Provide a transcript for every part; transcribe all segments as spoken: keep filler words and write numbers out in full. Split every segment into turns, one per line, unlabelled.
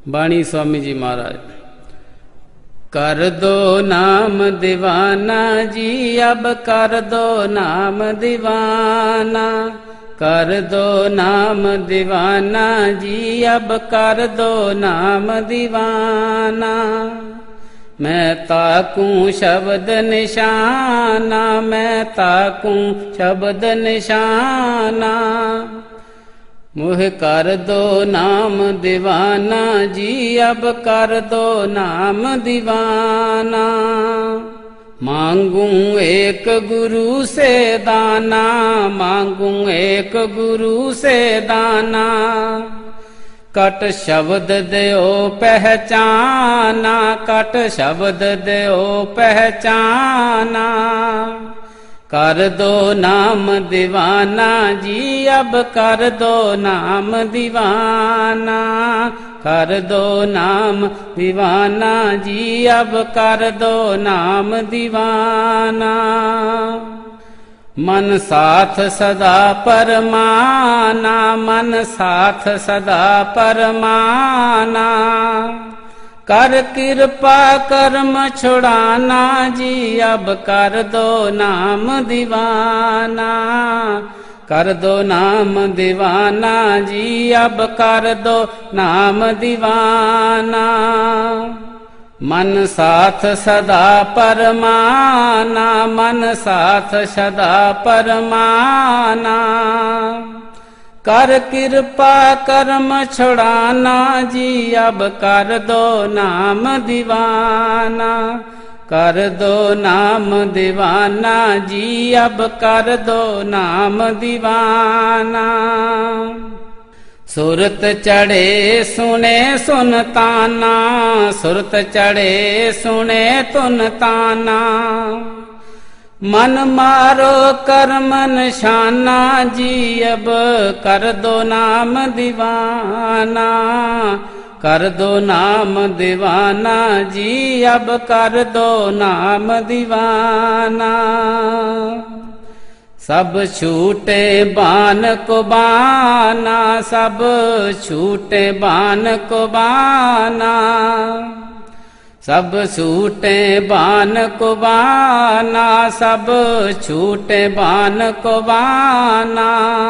बाणी स्वामी जी महाराज। कर दो नाम दीवाना जी, अब कर दो नाम दीवाना। कर दो नाम दीवाना जी, अब कर दो नाम दीवाना। मैं ताकूं शब्द निशाना, मैं ताकूं शब्द निशाना। मुह कर दो नाम दीवाना जी, अब कर दो नाम दीवाना। मांगूं एक गुरु से दाना, मांगूं एक गुरु से दाना। कट शब्द देओ पहचाना, कट शब्द देओ पहचाना। कर दो नाम दीवाना जी, अब कर दो नाम दीवाना। कर दो नाम दीवाना जी, अब कर दो नाम दीवाना। मन साथ सदा परमाना, मन साथ सदा परमाना। कर कृपा कर्म छुड़ाना जी, अब कर दो नाम दीवाना। कर दो नाम दीवाना जी, अब कर दो नाम दीवाना। मन साथ सदा परमाना, मन साथ सदा परमाना। कर कृपा कर्म छुड़ाना जी, अब कर दो नाम दीवाना। कर दो नाम दीवाना जी, अब कर दो नाम दीवाना। सुरत चढ़े सुने सुनताना, सुरत चढ़े सुने तुनताना। मन मारो कर्म निशाना जी, अब कर दो नाम दीवाना। कर दो नाम दीवाना जी, अब कर दो नाम दीवाना। सब छूटे बान को बाना, सब छूटे बान को बाना। सब छूटे बान को बाना, सब छूटे बान को बाना।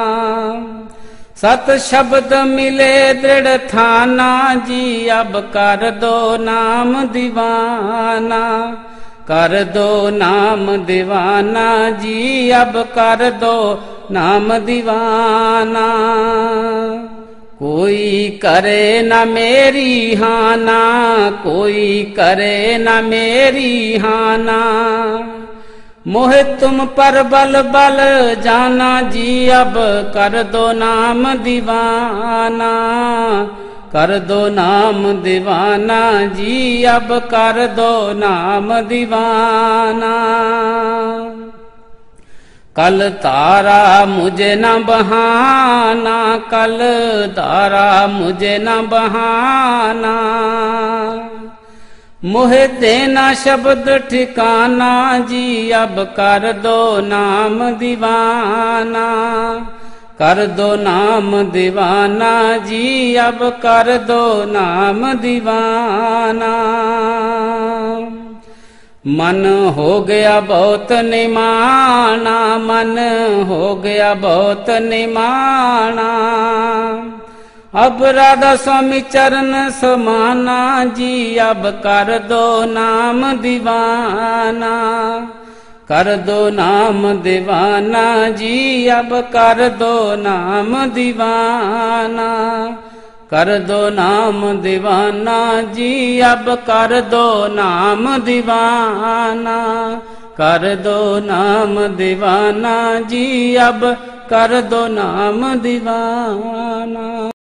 सत शब्द मिले दृढ़ थाना जी, अब कर दो नाम दीवाना। कर दो नाम दीवाना जी, अब कर दो नाम दीवाना। कोई करे न मेरी हाना, कोई करे न मेरी हाना। मोह तुम पर बल बल जाना जी, अब कर दो नाम दीवाना। कर दो नाम दीवाना जी, अब कर दो नाम दीवाना। कल तारा मुझे न बहाना, कल तारा मुझे न बहाना। मोह देना शब्द ठिकाना जी, अब कर दो नाम दीवाना। कर दो नाम दीवाना जी, अब कर दो नाम दीवाना। मन हो गया बहुत निमाना, मन हो गया बहुत निमाना। अब राधा स्वामी चरण समाना जी, अब कर दो नाम दीवाना। कर दो नाम दीवाना जी, अब कर दो नाम दीवाना। कर दो नाम दीवाना जी, अब कर दो नाम दीवाना। कर दो नाम दीवाना जी, अब कर दो नाम दीवाना।